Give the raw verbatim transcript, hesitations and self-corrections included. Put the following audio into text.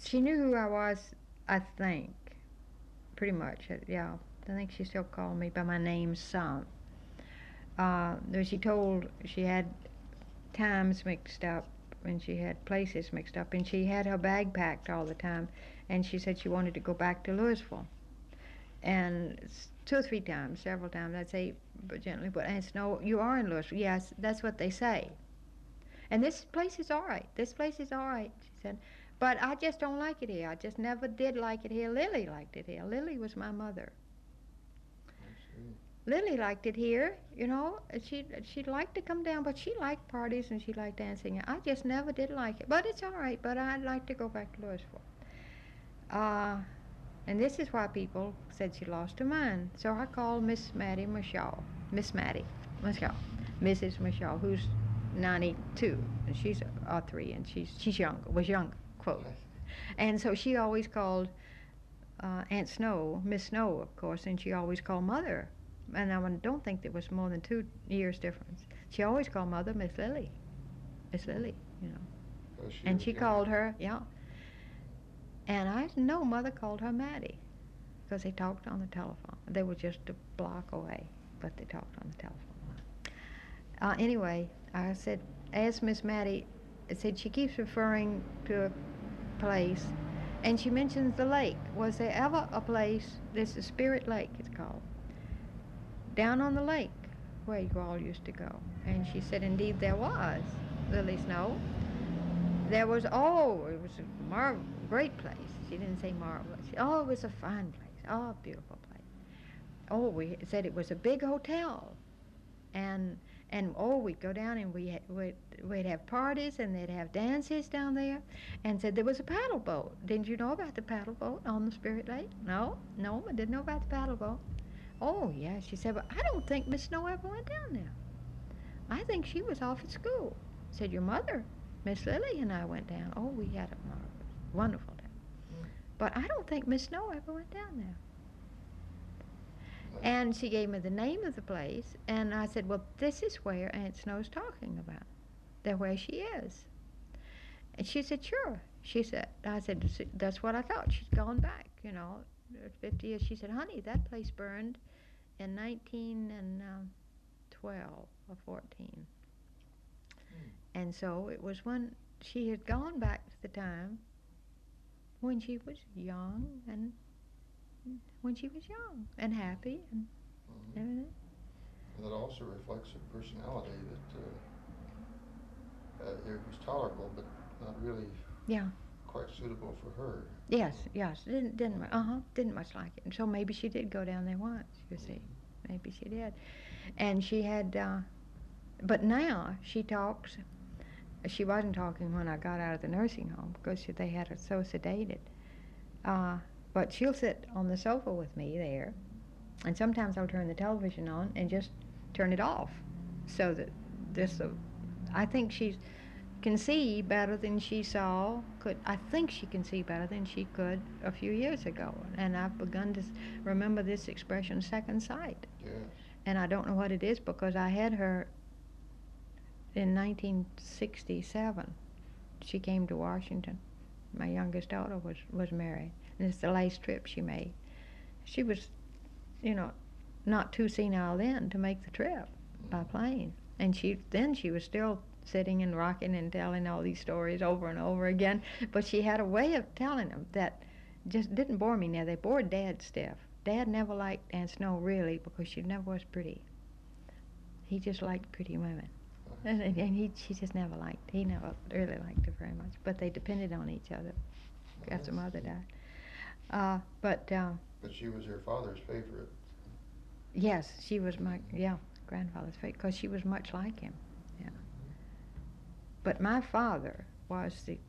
She knew who I was, I think, pretty much. uh, Yeah, I think she still called me by my name some. Uh, though she told she had times mixed up and she had places mixed up, and she had her bag packed all the time, and she said she wanted to go back to Louisville. And s- two or three times, several times, I'd say but gently, but Aunt Snow, you are in Louisville. Yes, that's what they say. And this place is all right. This place is all right, she said. But I just don't like it here. I just never did like it here. Lily liked it here. Lily was my mother. I see. Lily liked it here, you know. She she'd like to come down, but she liked parties and she liked dancing. I just never did like it. But it's all right. But I'd like to go back to Louisville. Uh, and this is why people said she lost her mind. So I called Miss Mattie Michelle, Miss Mattie Michelle, Missus Michelle, who's ninety-two, and she's uh, three, and she's she's younger, was younger, quote. I see. And so she always called uh, Aunt Snow, Miss Snow, of course, and she always called Mother. And I don't think there was more than two years difference. She always called Mother Miss Lily, Miss Lily, you know. Because she And was she younger. called her, yeah. And I know Mother called her Mattie because they talked on the telephone. They were just a block away, but they talked on the telephone. Uh, anyway, I said, ask Miss Mattie. I said she keeps referring to a place, and she mentions the lake. Was there ever a place? This is Spirit Lake, it's called, down on the lake where you all used to go. And she said, indeed there was, Lily Snow. There was, oh, it was a mar- great place. She didn't say marvelous. Oh, it was a fine place. Oh, a beautiful place. Oh, we said it was a big hotel. And, and oh, we'd go down and we, we'd, we'd have parties and they'd have dances down there. And said there was a paddle boat. Didn't you know about the paddle boat on the Spirit Lake? No, no, I didn't know about the paddle boat. Oh, yeah, she said, but I don't think Miss Snow ever went down there. I think she was off at school. Said, your mother, Miss Lily, and I went down. Oh, we had a marvelous, wonderful day. Mm. But I don't think Miss Snow ever went down there. That's And she gave me the name of the place, and I said, well, this is where Aunt Snow's talking about. They're where she is. And she said, sure. She said, I said, that's what I thought. She's gone back, you know, fifty years. She said, honey, that place burned in nineteen twelve or fourteen. mm. And so it was when she had gone back to the time when she was young and when she was young and happy and Mhm. everything. And that also reflects her personality that uh, uh, it was tolerable, but not really Yeah. quite suitable for her. Yes, yes. Didn't didn't uh huh. Didn't much like it. And so maybe she did go down there once, you see. Mhm. Maybe she did. And she had uh but now she talks. She wasn't talking when I got out of the nursing home because she, they had her so sedated. Uh, but she'll sit on the sofa with me there, and sometimes I'll turn the television on and just turn it off, so that this. Uh, I think she can see better than she saw. Could I think she can see better than she could a few years ago, and I've begun to remember this expression, second sight. Yes. And I don't know what it is because I had her in nineteen sixty-seven. She came to Washington. My youngest daughter was, was married. And it's the last trip she made. She was, you know, not too senile then to make the trip by Mhm. plane. And she then she was still sitting and rocking and telling all these stories over and over again. But she had a way of telling them that just didn't bore me now. They bored Dad stiff. Dad never liked Aunt Snow really because she never was pretty. He just liked pretty women. I And, and see. he, she just never liked, he never really liked her very much. But they depended on each other I after Mother see. died. Uh, but, uh, But she was her father's favorite. yes, she was my, Mhm. yeah, grandfather's favorite, because she was much like him. Yeah. Mhm. But my father was the